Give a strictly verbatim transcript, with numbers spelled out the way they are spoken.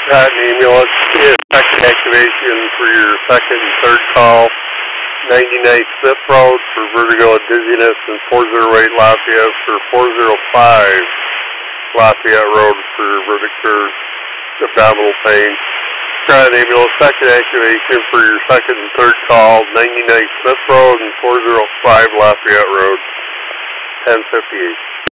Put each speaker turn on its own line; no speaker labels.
Pat and ambulance is second activation for your second and third call. ninety-ninth Smith Road for vertigo and dizziness, and four oh eight Lafayette for four oh five Lafayette Road for vertigo abdominal pain. Pat and ambulance second activation for your second and third call. ninety-ninth Smith Road and four oh five Lafayette Road. ten fifty-eight.